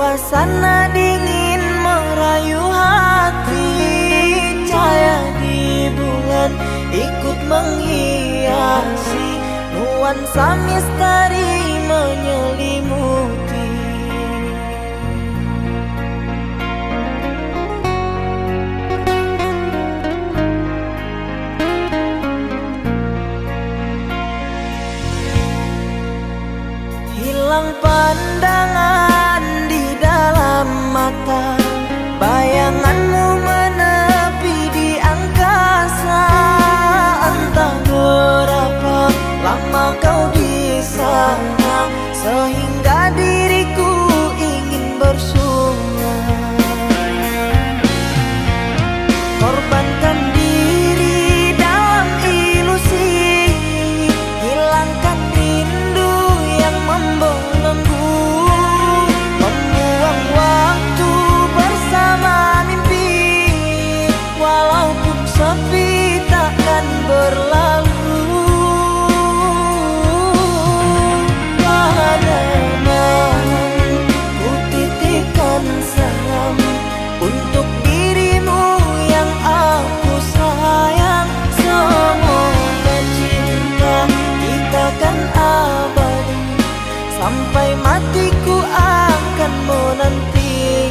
Suasana dingin merayu hati, cahaya di bulan ikut menghiasi, nuansa misteri menyelimuti. Hilang pandangan di dalam mata, bayanganmu menepi di angkasa. Entah berapa lama kau di sana, sehingga diriku ingin bersunat. Korbankan diri dalam ilusi, hilangkan rindu yang membelenggu, membuang waktu bersama mimpi. Walaupun sepi takkan berlalu. Pada malam ku titipkan salam untuk dirimu yang aku sayang. Semoga cinta kita kan abadi, sampai matiku akan menanti.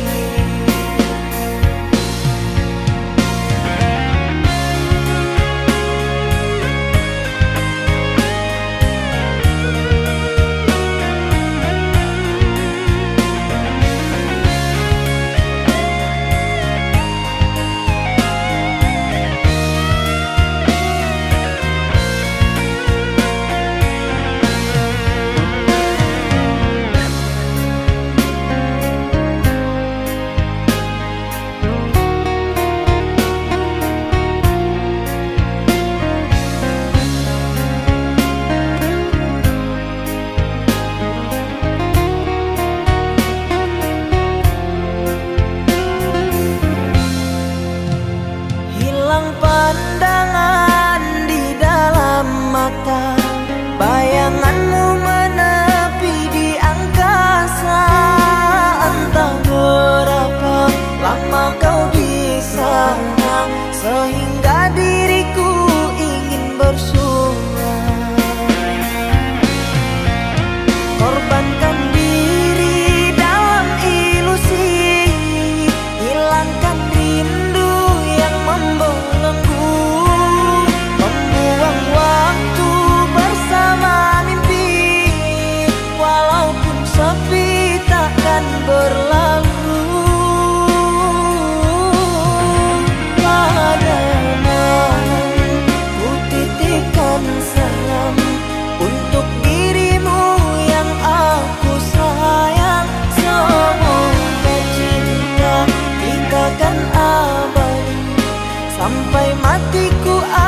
Hilang pandangan di dalam mata, bayanganmu menepi di angkasa. Entah berapa lama kau di sana, sehingga diriku ingin bersunat. Korbankan diri dalam ilusi, hilangkan rindu yang membelenggu, membuang waktu bersama mimpi. Walaupun sepi takkan berlalu. Pada malam ku titipkan salam untuk dirimu yang aku sayang. Semoga cinta kita kan abadi, sampai matiku